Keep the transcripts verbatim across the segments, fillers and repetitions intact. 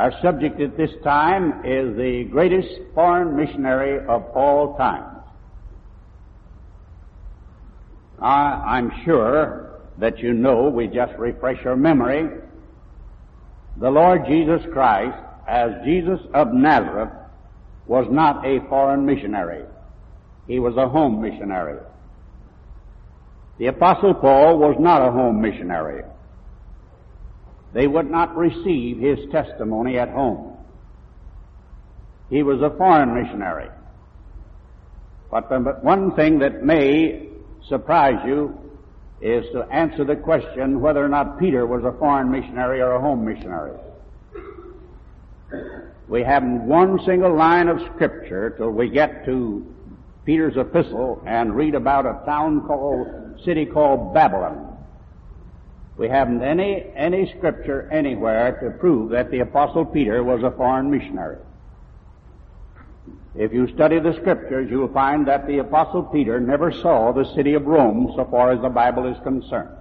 Our subject at this time is the greatest foreign missionary of all time. I, I'm sure that you know, we just refresh your memory, the Lord Jesus Christ, as Jesus of Nazareth, was not a foreign missionary. He was a home missionary. The Apostle Paul was not a home missionary. They would not receive his testimony at home. He was a foreign missionary. But the one thing that may surprise you is to answer the question whether or not Peter was a foreign missionary or a home missionary. We haven't one single line of Scripture till we get to Peter's epistle and read about a town called, city called Babylon. We haven't any, any Scripture anywhere to prove that the Apostle Peter was a foreign missionary. If you study the Scriptures, you will find that the Apostle Peter never saw the city of Rome so far as the Bible is concerned.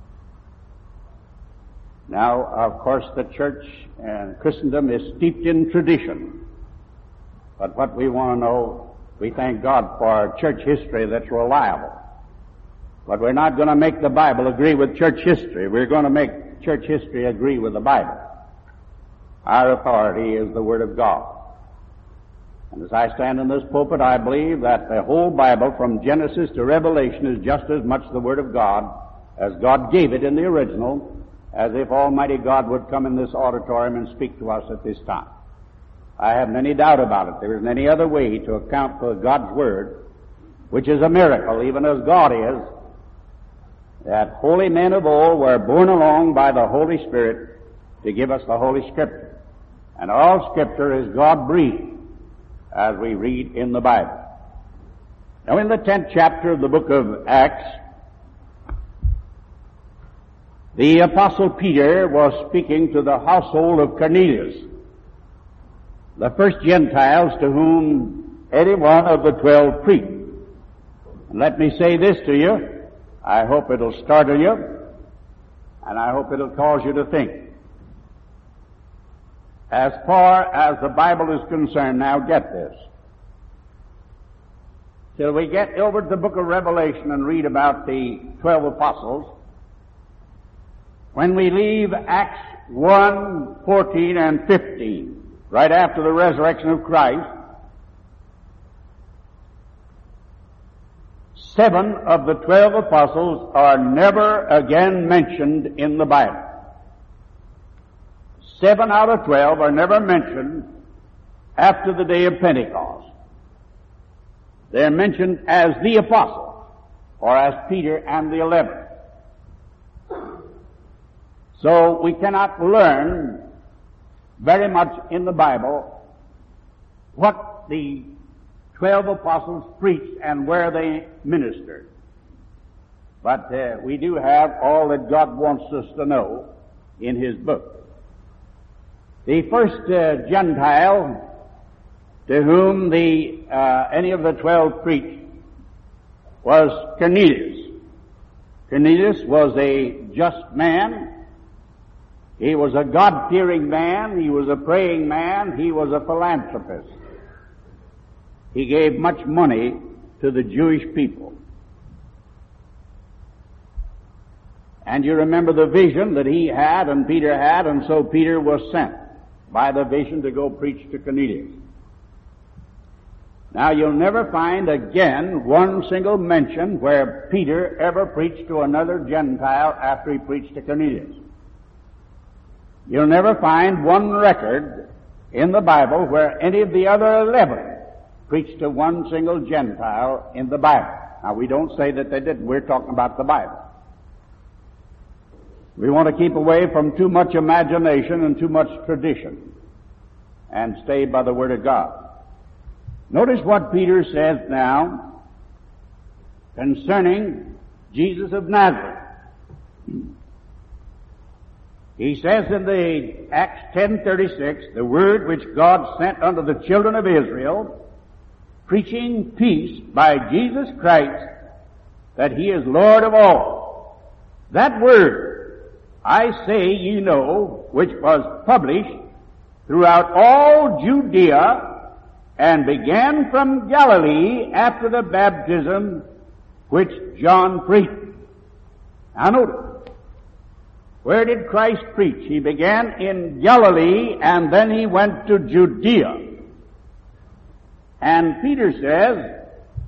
Now, of course, the church and Christendom is steeped in tradition. But what we want to know, we thank God for church history that's reliable. But we're not going to make the Bible agree with church history. We're going to make church history agree with the Bible. Our authority is the Word of God. And as I stand in this pulpit, I believe that the whole Bible, from Genesis to Revelation, is just as much the Word of God as God gave it in the original, as if Almighty God would come in this auditorium and speak to us at this time. I haven't any doubt about it. There isn't any other way to account for God's Word, which is a miracle, even as God is, that holy men of old were borne along by the Holy Spirit to give us the Holy Scripture. And all Scripture is God-breathed, as we read in the Bible. Now, in the tenth chapter of the book of Acts, the Apostle Peter was speaking to the household of Cornelius, the first Gentiles to whom any one of the twelve preached. And let me say this to you. I hope it'll startle you, and I hope it'll cause you to think. As far as the Bible is concerned, now get this. Till we get over to the book of Revelation and read about the twelve apostles, when we leave Acts one, fourteen, and fifteen, right after the resurrection of Christ, seven of the twelve apostles are never again mentioned in the Bible. Seven out of twelve are never mentioned after the day of Pentecost. They're mentioned as the apostles, or as Peter and the eleven. So we cannot learn very much in the Bible what the twelve apostles preached and where they ministered. But uh, we do have all that God wants us to know in His book. The first uh, Gentile to whom the uh, any of the twelve preached was Cornelius. Cornelius was a just man. He was a God-fearing man. He was a praying man. He was a philanthropist. He gave much money to the Jewish people. And you remember the vision that he had and Peter had, and so Peter was sent by the vision to go preach to Cornelius. Now, you'll never find again one single mention where Peter ever preached to another Gentile after he preached to Cornelius. You'll never find one record in the Bible where any of the other eleven preached to one single Gentile in the Bible. Now, we don't say that they didn't. We're talking about the Bible. We want to keep away from too much imagination and too much tradition and stay by the Word of God. Notice what Peter says now concerning Jesus of Nazareth. He says in the Acts ten thirty-six, the word which God sent unto the children of Israel, preaching peace by Jesus Christ, that He is Lord of all. That word, I say ye know, which was published throughout all Judea, and began from Galilee after the baptism which John preached. Now notice, where did Christ preach? He began in Galilee, and then he went to Judea. And Peter says,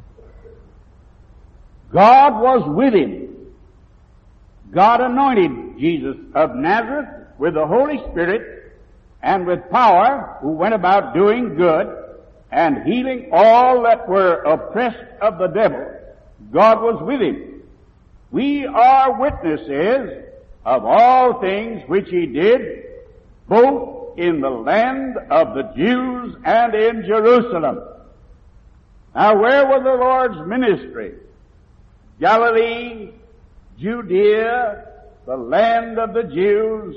God was with him. God anointed Jesus of Nazareth with the Holy Spirit and with power, who went about doing good and healing all that were oppressed of the devil. God was with him. We are witnesses of all things which he did, both in the land of the Jews and in Jerusalem. Now, where was the Lord's ministry? Galilee, Judea, the land of the Jews,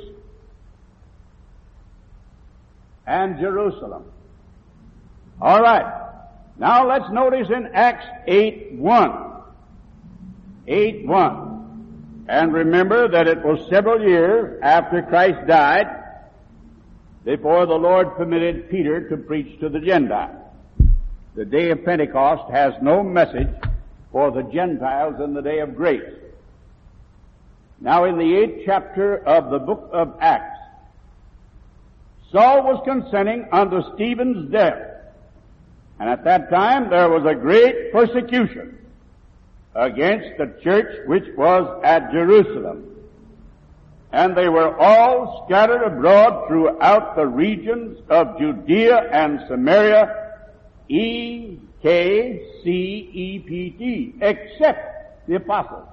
and Jerusalem. All right. Now let's notice in Acts eight one. eight one. And remember that it was several years after Christ died before the Lord permitted Peter to preach to the Gentiles. The day of Pentecost has no message for the Gentiles in the day of grace. Now in the eighth chapter of the book of Acts, Saul was consenting unto Stephen's death. And at that time there was a great persecution against the church which was at Jerusalem. And they were all scattered abroad throughout the regions of Judea and Samaria, E K C E P T, except the apostles.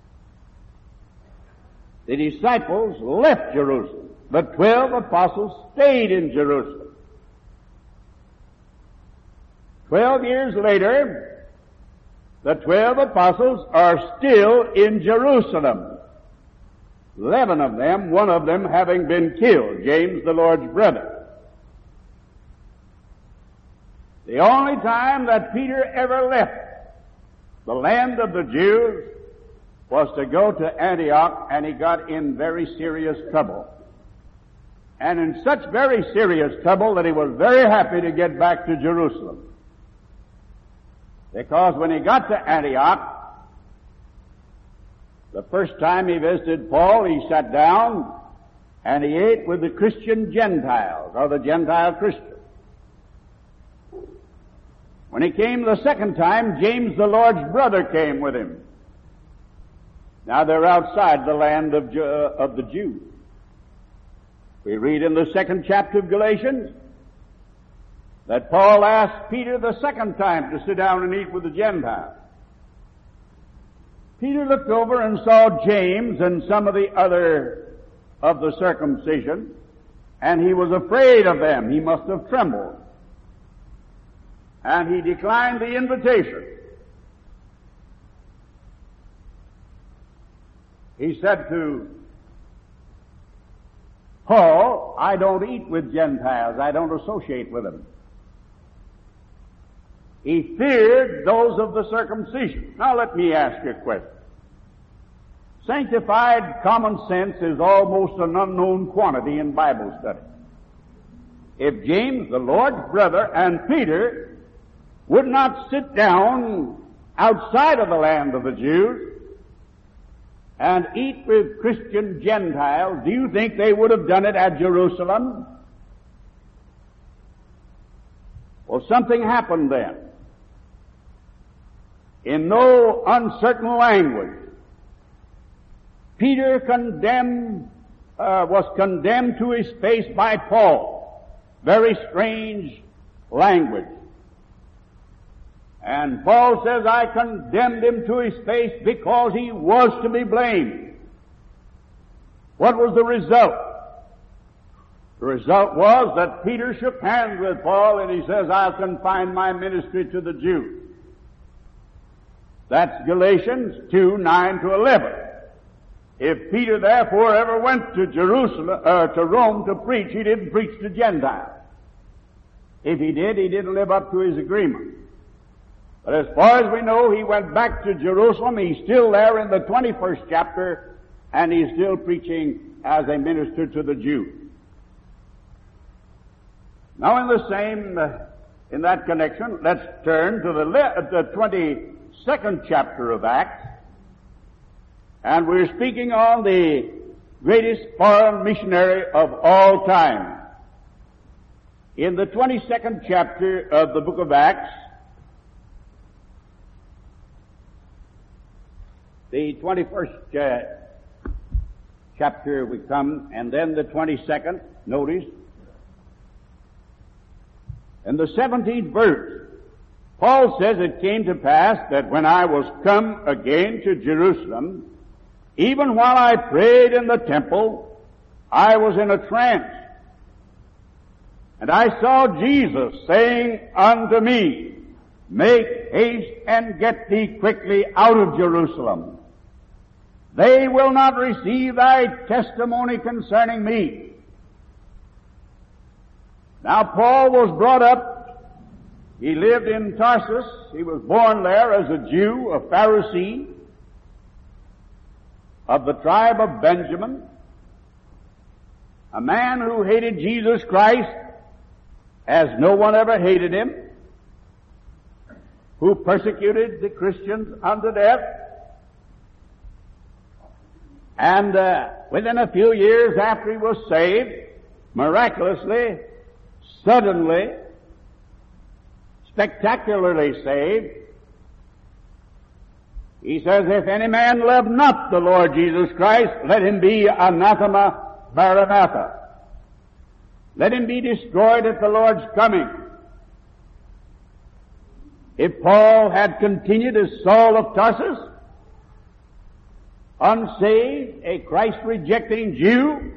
The disciples left Jerusalem. The twelve apostles stayed in Jerusalem. Twelve years later, the twelve apostles are still in Jerusalem. Eleven of them, one of them having been killed, James the Lord's brother. The only time that Peter ever left the land of the Jews was to go to Antioch, and he got in very serious trouble. And in such very serious trouble that he was very happy to get back to Jerusalem. Because when he got to Antioch, the first time he visited Paul, he sat down and he ate with the Christian Gentiles, or the Gentile Christians. When he came the second time, James the Lord's brother came with him. Now they're outside the land of, Ju- of the Jews. We read in the second chapter of Galatians that Paul asked Peter the second time to sit down and eat with the Gentiles. Peter looked over and saw James and some of the other of the circumcision, and he was afraid of them. He must have trembled. And he declined the invitation. He said to Paul, I don't eat with Gentiles. I don't associate with them. He feared those of the circumcision. Now let me ask you a question. Sanctified common sense is almost an unknown quantity in Bible study. If James, the Lord's brother, and Peter would not sit down outside of the land of the Jews and eat with Christian Gentiles, do you think they would have done it at Jerusalem? Well, something happened then. In no uncertain language, Peter condemned, uh, was condemned to his face by Paul. Very strange language. And Paul says, I condemned him to his face because he was to be blamed. What was the result? The result was that Peter shook hands with Paul and he says, I'll confine my ministry to the Jews. That's Galatians two, nine to eleven. If Peter therefore ever went to Jerusalem, uh, to Rome to preach, he didn't preach to Gentiles. If he did, he didn't live up to his agreement. But as far as we know, he went back to Jerusalem. He's still there in the twenty-first chapter, and he's still preaching as a minister to the Jews. Now in the same, uh, in that connection, let's turn to the, le- the twenty-second chapter of Acts. And we're speaking on the greatest foreign missionary of all time. In the twenty-second chapter of the book of Acts, the twenty-first uh, chapter we come, and then the twenty-second, notice. In the seventeenth verse, Paul says, "It came to pass that when I was come again to Jerusalem, even while I prayed in the temple, I was in a trance. And I saw Jesus saying unto me, Make haste and get thee quickly out of Jerusalem. They will not receive thy testimony concerning me." Now Paul was brought up, he lived in Tarsus, he was born there as a Jew, a Pharisee, of the tribe of Benjamin, a man who hated Jesus Christ as no one ever hated him, who persecuted the Christians unto death, and uh, within a few years after he was saved, miraculously, suddenly, spectacularly saved, he says, "If any man love not the Lord Jesus Christ, let him be anathema maranatha. Let him be destroyed at the Lord's coming." If Paul had continued as Saul of Tarsus, unsaved, a Christ-rejecting Jew,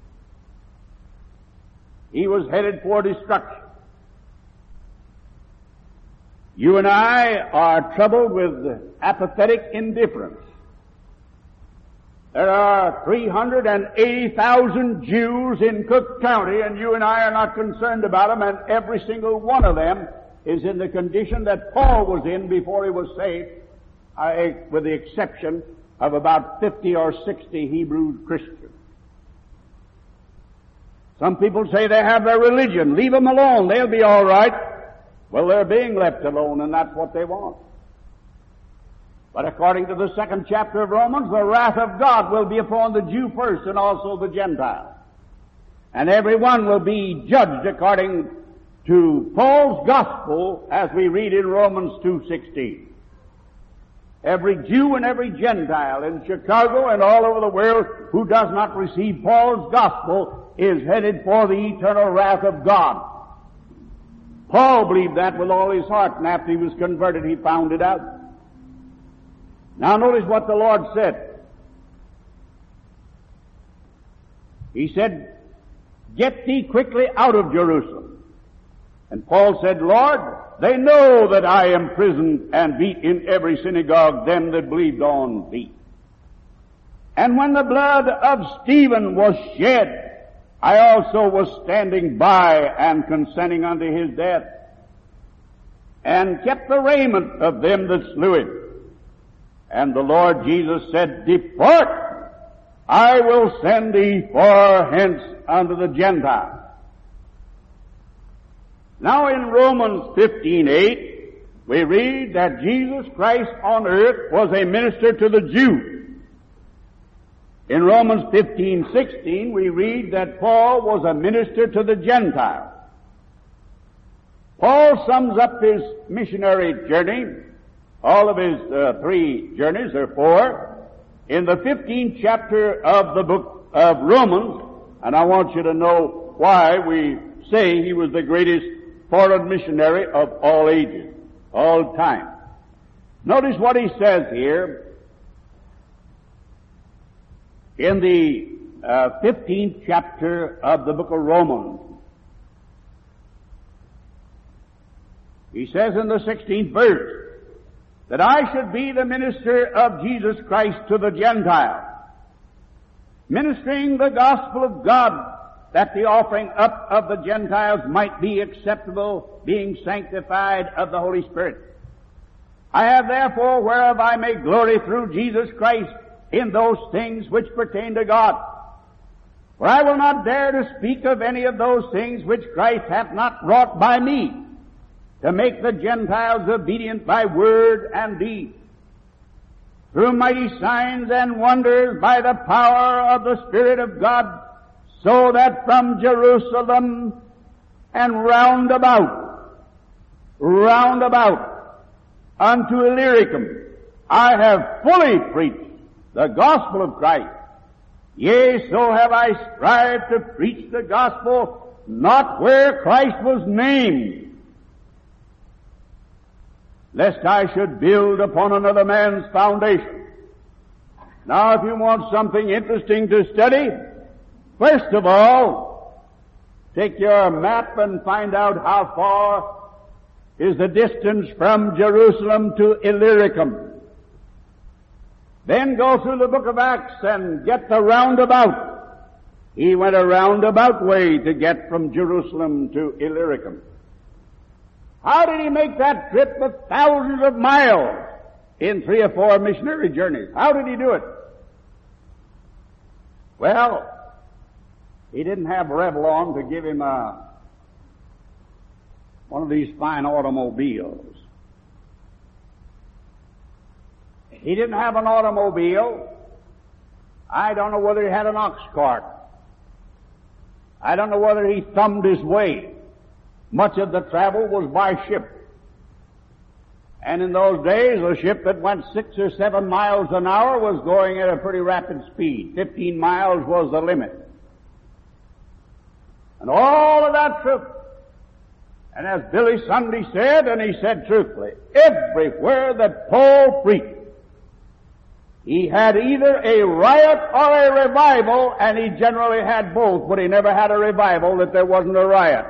he was headed for destruction. You and I are troubled with apathetic indifference. There are three hundred eighty thousand Jews in Cook County, and you and I are not concerned about them, and every single one of them is in the condition that Paul was in before he was saved, I, with the exception of about fifty or sixty Hebrew Christians. Some people say they have their religion. Leave them alone. They'll be all right. Well, they're being left alone, and that's what they want. But according to the second chapter of Romans, the wrath of God will be upon the Jew first and also the Gentile. And everyone will be judged according to Paul's gospel, as we read in Romans two sixteen. Every Jew and every Gentile in Chicago and all over the world who does not receive Paul's gospel is headed for the eternal wrath of God. Paul believed that with all his heart, and after he was converted, he found it out. Now notice what the Lord said. He said, "Get thee quickly out of Jerusalem." And Paul said, "Lord, they know that I am imprisoned and beat in every synagogue them that believed on thee. And when the blood of Stephen was shed, I also was standing by and consenting unto his death, and kept the raiment of them that slew him. And the Lord Jesus said, Depart, I will send thee far hence unto the Gentiles." Now in Romans fifteen eight, we read that Jesus Christ on earth was a minister to the Jews. In Romans fifteen sixteen, we read that Paul was a minister to the Gentiles. Paul sums up his missionary journey, all of his uh, three journeys, or four, in the fifteenth chapter of the book of Romans, and I want you to know why we say he was the greatest foreign missionary of all ages, all time. Notice what he says here in the uh, fifteenth chapter of the book of Romans. He says in the sixteenth verse, that I should be the minister of Jesus Christ to the Gentiles, ministering the gospel of God, that the offering up of the Gentiles might be acceptable, being sanctified of the Holy Spirit. I have therefore whereof I may glory through Jesus Christ in those things which pertain to God. For I will not dare to speak of any of those things which Christ hath not wrought by me, to make the Gentiles obedient by word and deed, through mighty signs and wonders by the power of the Spirit of God, so that from Jerusalem and round about, round about unto Illyricum, I have fully preached the gospel of Christ. Yea, so have I strived to preach the gospel not where Christ was named, lest I should build upon another man's foundation. Now, if you want something interesting to study, first of all, take your map and find out how far is the distance from Jerusalem to Illyricum. Then go through the book of Acts and get the roundabout. He went a roundabout way to get from Jerusalem to Illyricum. How did he make that trip of thousands of miles in three or four missionary journeys? How did he do it? Well, he didn't have Revlon to give him a, one of these fine automobiles. He didn't have an automobile. I don't know whether he had an ox cart. I don't know whether he thumbed his way. Much of the travel was by ship. And in those days, a ship that went six or seven miles an hour was going at a pretty rapid speed. Fifteen miles was the limit. And all of that trip, and as Billy Sunday said, and he said truthfully, everywhere that Paul preached, he had either a riot or a revival, and he generally had both, but he never had a revival that there wasn't a riot.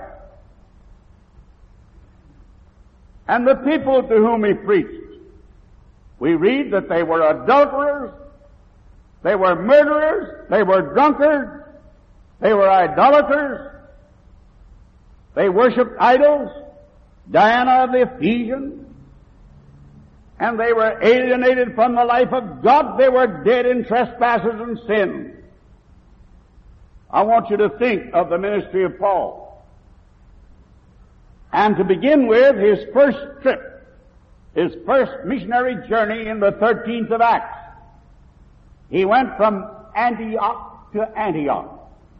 And the people to whom he preached, we read that they were adulterers, they were murderers, they were drunkards, they were idolaters, they worshipped idols, Diana of the Ephesians, and they were alienated from the life of God. They were dead in trespasses and sins. I want you to think of the ministry of Paul. And to begin with, his first trip, his first missionary journey in the thirteenth of Acts. He went from Antioch to Antioch.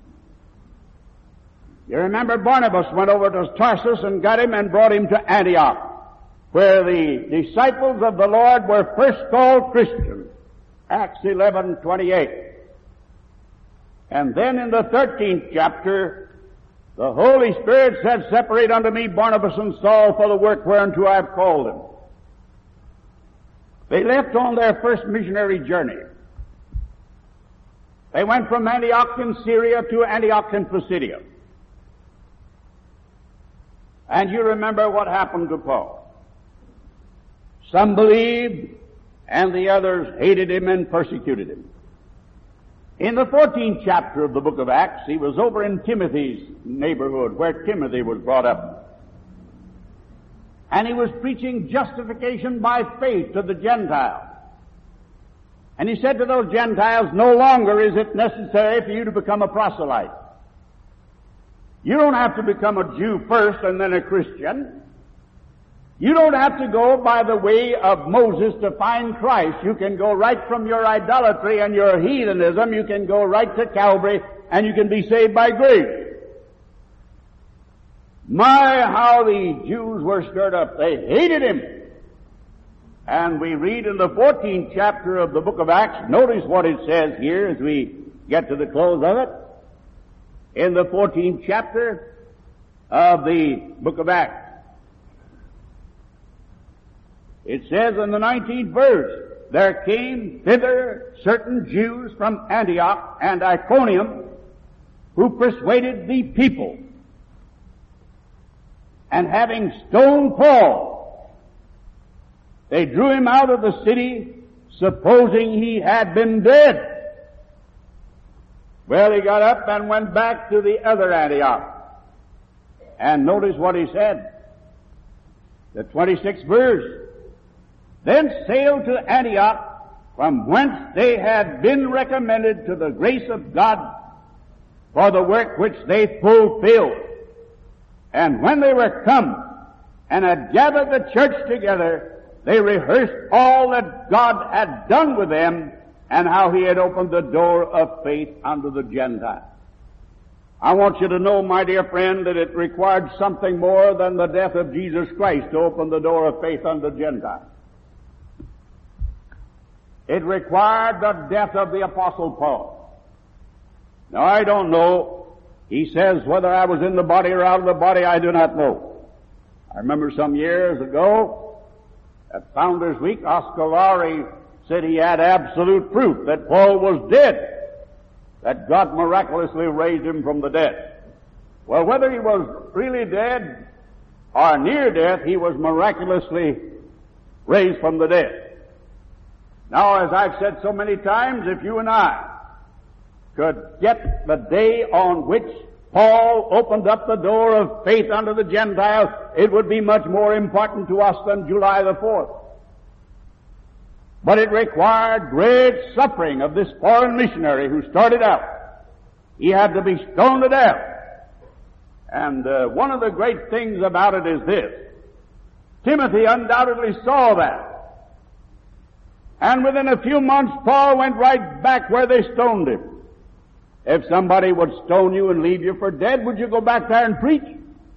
You remember Barnabas went over to Tarsus and got him and brought him to Antioch, where the disciples of the Lord were first called Christians. Acts eleven twenty-eight. And then in the thirteenth chapter, the Holy Spirit said, "Separate unto me Barnabas and Saul for the work whereunto I have called them." They left on their first missionary journey. They went from Antioch in Syria to Antioch in Pisidia. And you remember what happened to Paul. Some believed, and the others hated him and persecuted him. In the fourteenth chapter of the book of Acts, he was over in Timothy's neighborhood, where Timothy was brought up. And he was preaching justification by faith to the Gentiles. And he said to those Gentiles, no longer is it necessary for you to become a proselyte. You don't have to become a Jew first and then a Christian. You don't have to go by the way of Moses to find Christ. You can go right from your idolatry and your heathenism. You can go right to Calvary and you can be saved by grace. My, how the Jews were stirred up. They hated him. And we read in the fourteenth chapter of the book of Acts, notice what it says here as we get to the close of it. In the fourteenth chapter of the book of Acts, it says in the nineteenth verse, there came thither certain Jews from Antioch and Iconium who persuaded the people, and having stoned Paul, they drew him out of the city, supposing he had been dead. Well, he got up and went back to the other Antioch. And notice what he said. The twenty-sixth verse. Then sailed to Antioch, from whence they had been recommended to the grace of God for the work which they fulfilled. And when they were come and had gathered the church together, they rehearsed all that God had done with them and how He had opened the door of faith unto the Gentiles. I want you to know, my dear friend, that it required something more than the death of Jesus Christ to open the door of faith unto the Gentiles. It required the death of the Apostle Paul. Now, I don't know. He says, whether I was in the body or out of the body, I do not know. I remember some years ago, at Founders Week, Oscar Lowry said he had absolute proof that Paul was dead, that God miraculously raised him from the dead. Well, whether he was really dead or near death, he was miraculously raised from the dead. Now, as I've said so many times, if you and I could get the day on which Paul opened up the door of faith unto the Gentiles, it would be much more important to us than July the fourth. But it required great suffering of this foreign missionary who started out. He had to be stoned to death. And uh, one of the great things about it is this. Timothy undoubtedly saw that. And within a few months, Paul went right back where they stoned him. If somebody would stone you and leave you for dead, would you go back there and preach?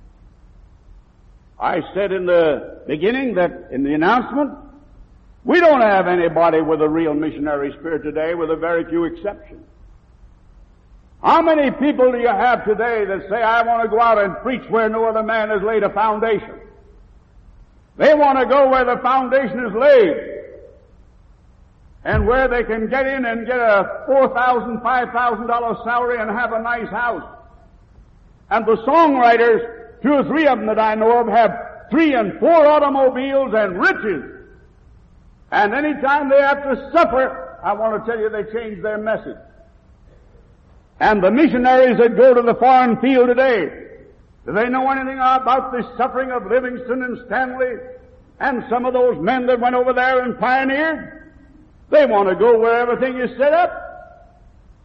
I said in the beginning that, in the announcement, we don't have anybody with a real missionary spirit today, with a very few exceptions. How many people do you have today that say, I want to go out and preach where no other man has laid a foundation? They want to go where the foundation is laid, and where they can get in and get a four thousand dollars, five thousand dollars salary and have a nice house. And the songwriters, two or three of them that I know of, have three and four automobiles and riches. And any time they have to suffer, I want to tell you, they change their message. And the missionaries that go to the foreign field today, do they know anything about the suffering of Livingston and Stanley and some of those men that went over there and pioneered? They want to go where everything is set up.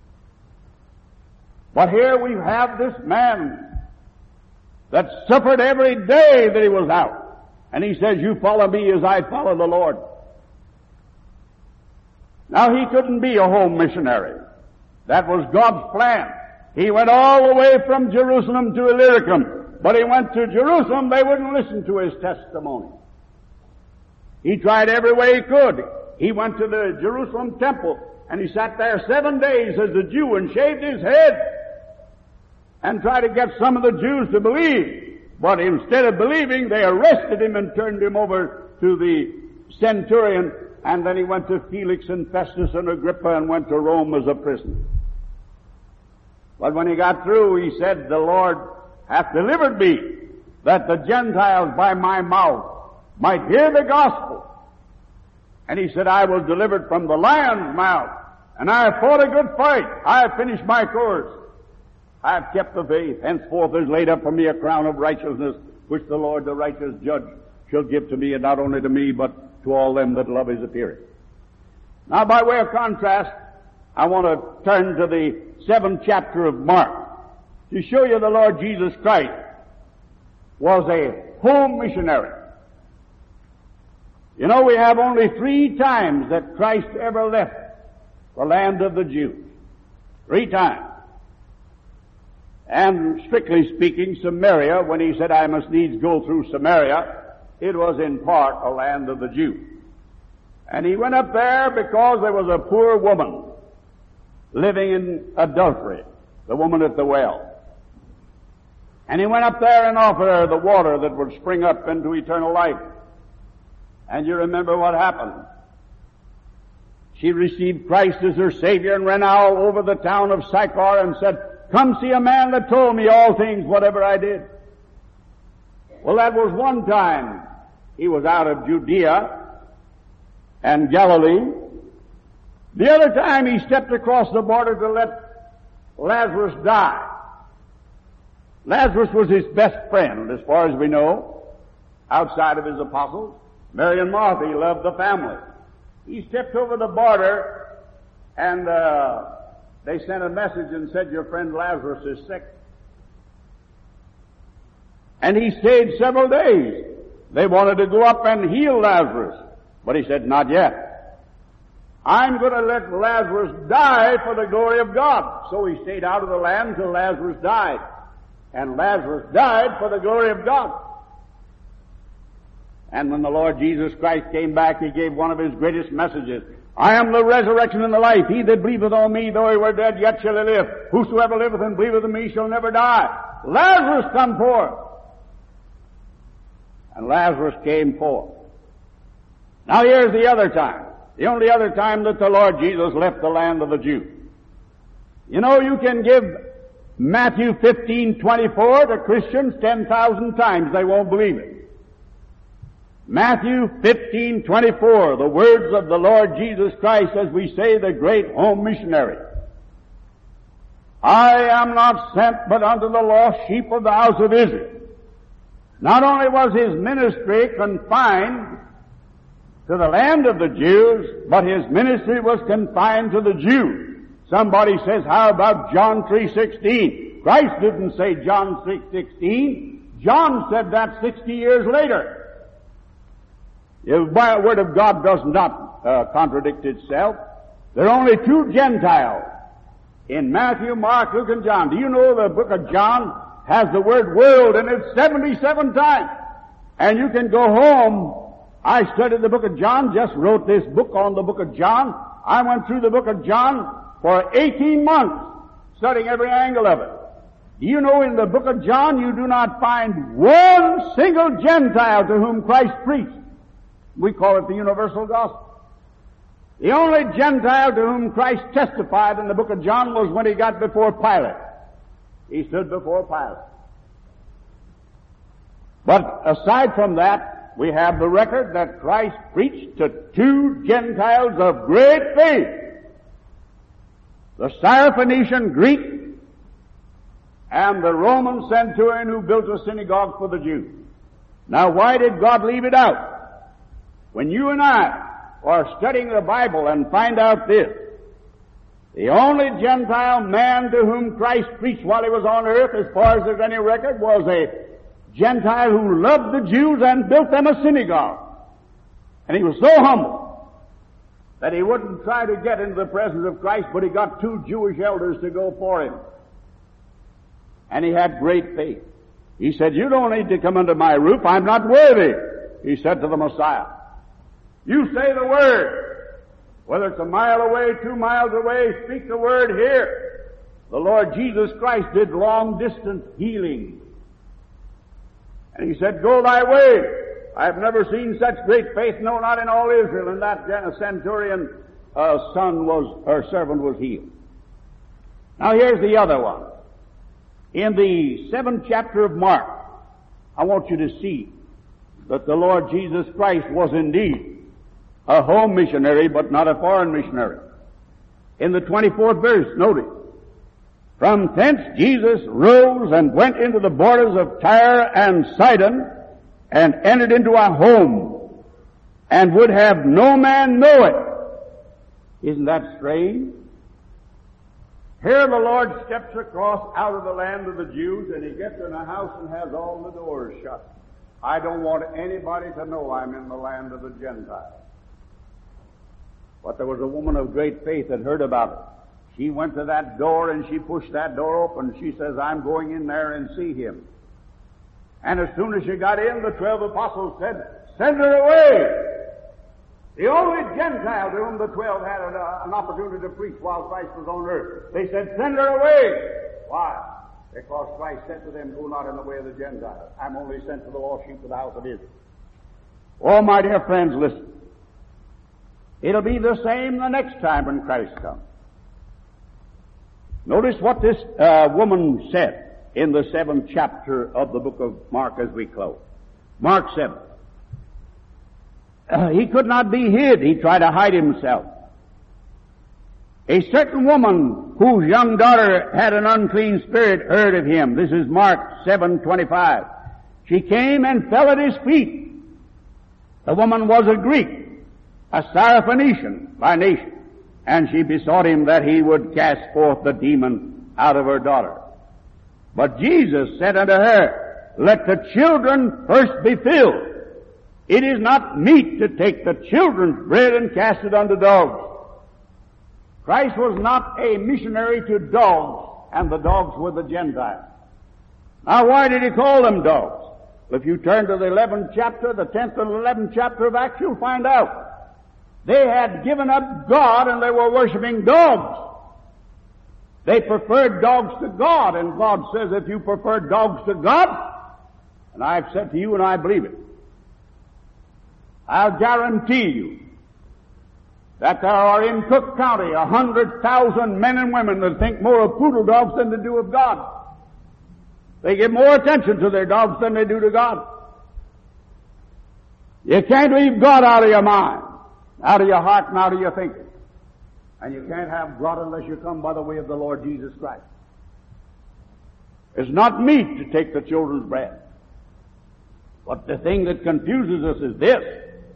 But here we have this man that suffered every day that he was out. And he says, you follow me as I follow the Lord. Now, he couldn't be a home missionary. That was God's plan. He went all the way from Jerusalem to Illyricum. But he went to Jerusalem, they wouldn't listen to his testimony. He tried every way he could. He went to the Jerusalem temple, and he sat there seven days as a Jew and shaved his head and tried to get some of the Jews to believe. But instead of believing, they arrested him and turned him over to the centurion, and then he went to Felix and Festus and Agrippa and went to Rome as a prisoner. But when he got through, he said, the Lord hath delivered me, that the Gentiles by my mouth might hear the gospel. And he said, I was delivered from the lion's mouth, and I have fought a good fight. I have finished my course. I have kept the faith. Henceforth is laid up for me a crown of righteousness, which the Lord, the righteous judge, shall give to me, and not only to me, but to all them that love his appearing. Now, by way of contrast, I want to turn to the seventh chapter of Mark to show you the Lord Jesus Christ was a home missionary. You know, we have only three times that Christ ever left the land of the Jews. Three times. And strictly speaking, Samaria, when he said, I must needs go through Samaria, it was in part a land of the Jews. And he went up there because there was a poor woman living in adultery, the woman at the well. And he went up there and offered her the water that would spring up into eternal life. And you remember what happened. She received Christ as her Savior and ran all over the town of Sychar and said, come see a man that told me all things, whatever I did. Well, that was one time he was out of Judea and Galilee. The other time he stepped across the border to let Lazarus die. Lazarus was his best friend, as far as we know, outside of his apostles. Mary and Martha, he loved the family. He stepped over the border, and uh, They sent a message and said, your friend Lazarus is sick. And he stayed several days. They wanted to go up and heal Lazarus. But he said, not yet. I'm going to let Lazarus die for the glory of God. So he stayed out of the land till Lazarus died. And Lazarus died for the glory of God. And when the Lord Jesus Christ came back, he gave one of his greatest messages. I am the resurrection and the life. He that believeth on me, though he were dead, yet shall he live. Whosoever liveth and believeth in me shall never die. Lazarus come forth. And Lazarus came forth. Now here's the other time. The only other time that the Lord Jesus left the land of the Jews. You know, you can give Matthew fifteen twenty-four to Christians ten thousand times. They won't believe it. Matthew fifteen twenty-four, the words of the Lord Jesus Christ, as we say, the great home missionary. I am not sent but unto the lost sheep of the house of Israel. Not only was his ministry confined to the land of the Jews, but his ministry was confined to the Jews. Somebody says, how about John three sixteen? Christ didn't say John three sixteen. John said that sixty years later. The word of God does not uh, contradict itself. There are only two Gentiles in Matthew, Mark, Luke, and John. Do you know the book of John has the word world in it seventy-seven times? And you can go home. I studied the book of John, just wrote this book on the book of John. I went through the book of John for eighteen months, studying every angle of it. Do you know in the book of John you do not find one single Gentile to whom Christ preached? We call it the universal gospel. The only Gentile to whom Christ testified in the book of John was when he got before Pilate. He stood before Pilate. But aside from that, we have the record that Christ preached to two Gentiles of great faith. The Syrophoenician Greek and the Roman centurion who built a synagogue for the Jews. Now why did God leave it out? When you and I are studying the Bible and find out this, the only Gentile man to whom Christ preached while he was on earth, as far as there's any record, was a Gentile who loved the Jews and built them a synagogue. And he was so humble that he wouldn't try to get into the presence of Christ, but he got two Jewish elders to go for him. And he had great faith. He said, you don't need to come under my roof. I'm not worthy, he said to the Messiah. You say the word. Whether it's a mile away, two miles away, speak the word here. The Lord Jesus Christ did long-distance healing. And he said, go thy way. I have never seen such great faith, no, not in all Israel. And that centurion uh, son was, or servant was healed. Now here's the other one. In the seventh chapter of Mark, I want you to see that the Lord Jesus Christ was indeed a home missionary, but not a foreign missionary. In the twenty-fourth verse, notice, from thence Jesus rose and went into the borders of Tyre and Sidon, and entered into a home, and would have no man know it. Isn't that strange? Here the Lord steps across out of the land of the Jews, and he gets in a house and has all the doors shut. I don't want anybody to know I'm in the land of the Gentiles. But there was a woman of great faith that heard about it. She went to that door and she pushed that door open. She says, I'm going in there and see him. And as soon as she got in, the twelve apostles said, send her away. The only Gentile to whom the twelve had an, uh, an opportunity to preach while Christ was on earth. They said, send her away. Why? Because Christ said to them, go not in the way of the Gentiles. I'm only sent to the lost sheep of the house of Israel. Oh, my dear friends, listen. It'll be the same the next time when Christ comes. Notice what this uh, woman said in the seventh chapter of the book of Mark as we close. Mark seven. Uh, he could not be hid. He tried to hide himself. A certain woman whose young daughter had an unclean spirit heard of him. This is Mark seven twenty-five. She came and fell at his feet. The woman was a Greek, a Syrophoenician by nation. and she besought him that he would cast forth the demon out of her daughter. But Jesus said unto her, Let the children first be filled. It is not meet to take the children's bread and cast it unto dogs. Christ was not a missionary to dogs, and the dogs were the Gentiles. Now, why did he call them dogs? If you turn to the eleventh chapter, the tenth and eleventh chapter of Acts, you'll find out. They had given up God and they were worshiping dogs. They preferred dogs to God, and God says, if you prefer dogs to God, and I've said to you and I believe it, I'll guarantee you that there are in Cook County a hundred thousand men and women that think more of poodle dogs than they do of God. They give more attention to their dogs than they do to God. You can't leave God out of your mind, out of your heart, and out of your thinking. And you can't have God unless you come by the way of the Lord Jesus Christ. It's not meet to take the children's bread. But the thing that confuses us is this.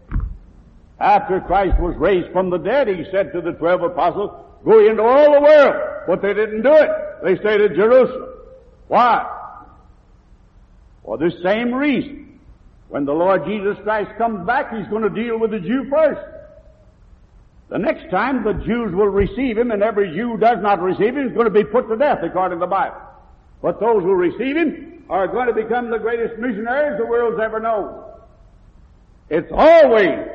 After Christ was raised from the dead, he said to the twelve apostles, Go into all the world. But they didn't do it. They stayed at Jerusalem. Why? For this same reason. When the Lord Jesus Christ comes back, he's going to deal with the Jew first. The next time the Jews will receive him, and every Jew who does not receive him is going to be put to death according to the Bible. But those who receive him are going to become the greatest missionaries the world's ever known. It's always,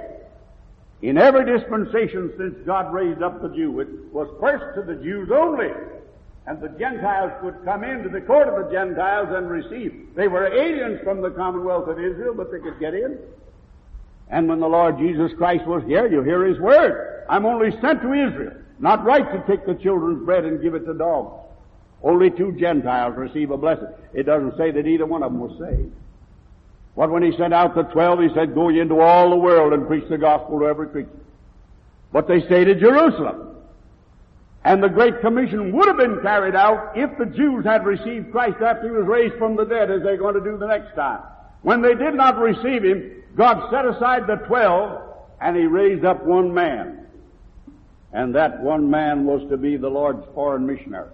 in every dispensation since God raised up the Jew, it was first to the Jews only, and the Gentiles could come into the court of the Gentiles and receive. They were aliens from the commonwealth of Israel, but they could get in. And when the Lord Jesus Christ was here, you hear his word. I'm only sent to Israel, not right to take the children's bread and give it to dogs. Only two Gentiles receive a blessing. It doesn't say that either one of them was saved. But when he sent out the twelve, he said, Go ye into all the world and preach the gospel to every creature. But they stayed at Jerusalem. And the Great Commission would have been carried out if the Jews had received Christ after he was raised from the dead, as they're going to do the next time. When they did not receive him, God set aside the twelve, and he raised up one man. And that one man was to be the Lord's foreign missionary.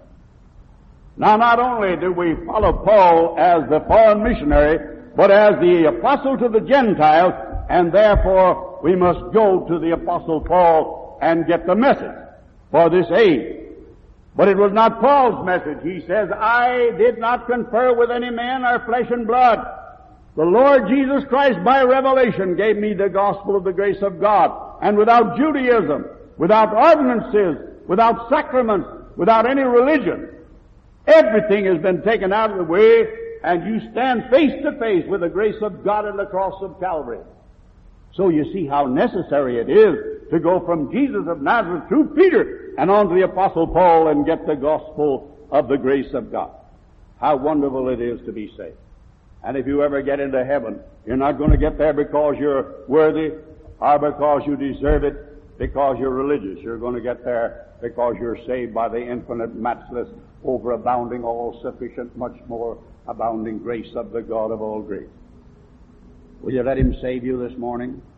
Now, not only do we follow Paul as the foreign missionary, but as the apostle to the Gentiles, and therefore we must go to the apostle Paul and get the message for this age. But it was not Paul's message. He says, I did not confer with any man or flesh and blood. The Lord Jesus Christ by revelation gave me the gospel of the grace of God. And without Judaism, without ordinances, without sacraments, without any religion, everything has been taken out of the way, and you stand face to face with the grace of God at the cross of Calvary. So you see how necessary it is to go from Jesus of Nazareth through Peter and on to the Apostle Paul and get the gospel of the grace of God. How wonderful it is to be saved. And if you ever get into heaven, you're not going to get there because you're worthy or because you deserve it, because you're religious. You're going to get there because you're saved by the infinite, matchless, overabounding, all-sufficient, much more abounding grace of the God of all grace. Will you let him save you this morning?